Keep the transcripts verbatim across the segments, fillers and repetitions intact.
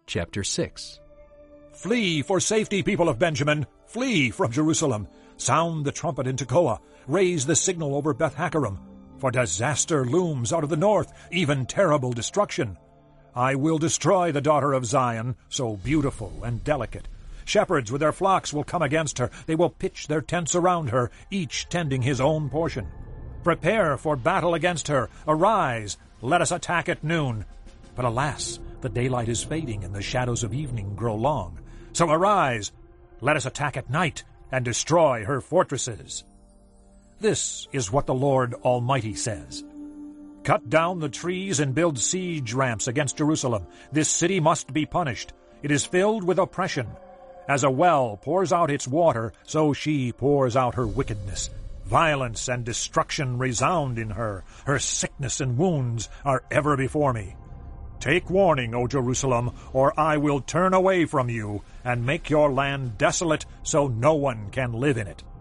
chapter six. Flee for safety, people of Benjamin! Flee from Jerusalem! Sound the trumpet in Tekoa! Raise the signal over Beth-Haccherem! For disaster looms out of the north, even terrible destruction. I will destroy the daughter of Zion, so beautiful and delicate. Shepherds with their flocks will come against her. They will pitch their tents around her, each tending his own portion. Prepare for battle against her. Arise, let us attack at noon. But alas, the daylight is fading and the shadows of evening grow long. So arise, let us attack at night and destroy her fortresses. This is what the Lord Almighty says. Cut down the trees and build siege ramps against Jerusalem. This city must be punished. It is filled with oppression. As a well pours out its water, so she pours out her wickedness. Violence and destruction resound in her. Her sickness and wounds are ever before me. Take warning, O Jerusalem, or I will turn away from you and make your land desolate so no one can live in it.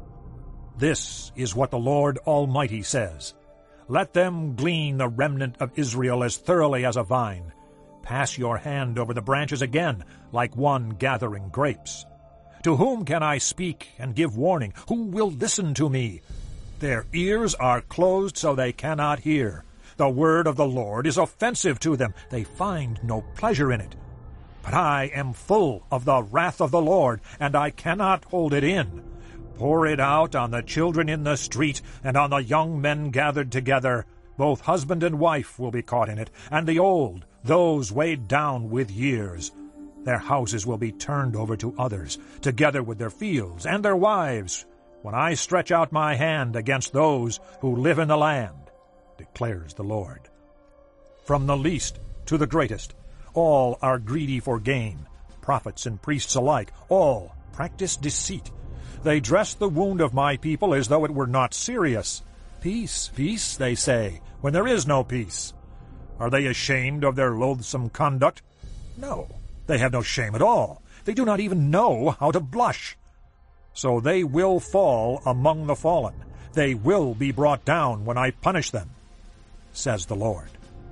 This is what the Lord Almighty says. Let them glean the remnant of Israel as thoroughly as a vine. Pass your hand over the branches again, like one gathering grapes. To whom can I speak and give warning? Who will listen to me? Their ears are closed so they cannot hear. The word of the Lord is offensive to them. They find no pleasure in it. But I am full of the wrath of the Lord, and I cannot hold it in. Pour it out on the children in the street and on the young men gathered together. Both husband and wife will be caught in it, and the old, those weighed down with years. Their houses will be turned over to others, together with their fields and their wives, when I stretch out my hand against those who live in the land, declares the Lord. From the least to the greatest, all are greedy for gain. Prophets and priests alike, all practice deceit. They dress the wound of my people as though it were not serious. Peace, peace, they say, when there is no peace. Are they ashamed of their loathsome conduct? No, they have no shame at all. They do not even know how to blush. So they will fall among the fallen. They will be brought down when I punish them, says the Lord.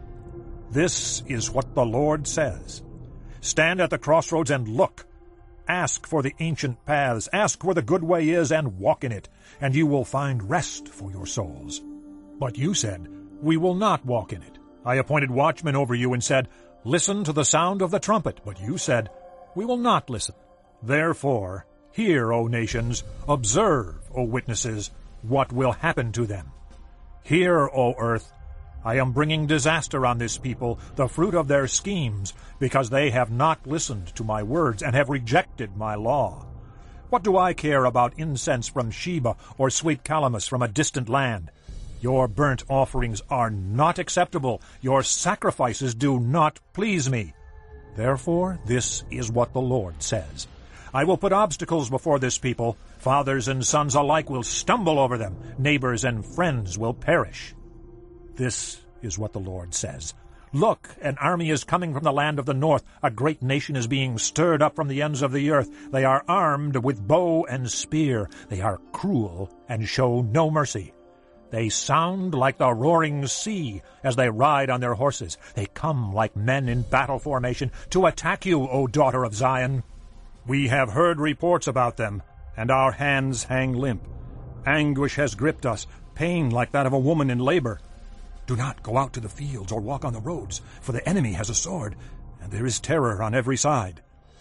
This is what the Lord says. Stand at the crossroads and look. Ask for the ancient paths. Ask where the good way is and walk in it, and you will find rest for your souls. But you said, we will not walk in it. I appointed watchmen over you and said, listen to the sound of the trumpet. But you said, we will not listen. Therefore, hear, O nations, observe, O witnesses, what will happen to them. Hear, O earth, I am bringing disaster on this people, the fruit of their schemes, because they have not listened to my words and have rejected my law. What do I care about incense from Sheba or sweet calamus from a distant land? Your burnt offerings are not acceptable. Your sacrifices do not please me. Therefore, this is what the Lord says. I will put obstacles before this people. Fathers and sons alike will stumble over them. Neighbors and friends will perish. This is what the Lord says. Look, an army is coming from the land of the north. A great nation is being stirred up from the ends of the earth. They are armed with bow and spear. They are cruel and show no mercy. They sound like the roaring sea as they ride on their horses. They come like men in battle formation to attack you, O daughter of Zion. We have heard reports about them, and our hands hang limp. Anguish has gripped us, pain like that of a woman in labor. Do not go out to the fields or walk on the roads, for the enemy has a sword, and there is terror on every side.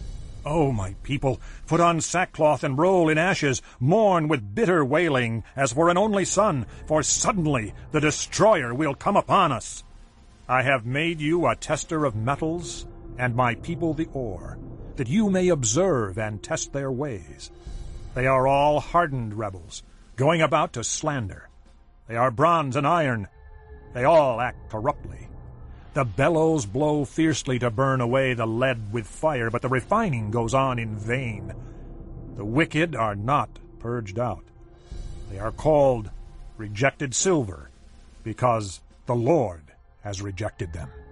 O my people, put on sackcloth and roll in ashes, mourn with bitter wailing, as for an only son, for suddenly the destroyer will come upon us. I have made you a tester of metals, and my people the ore, that you may observe and test their ways. They are all hardened rebels, going about to slander. They are bronze and iron. They all act corruptly. The bellows blow fiercely to burn away the lead with fire, but the refining goes on in vain. The wicked are not purged out. They are called rejected silver, because the Lord has rejected them.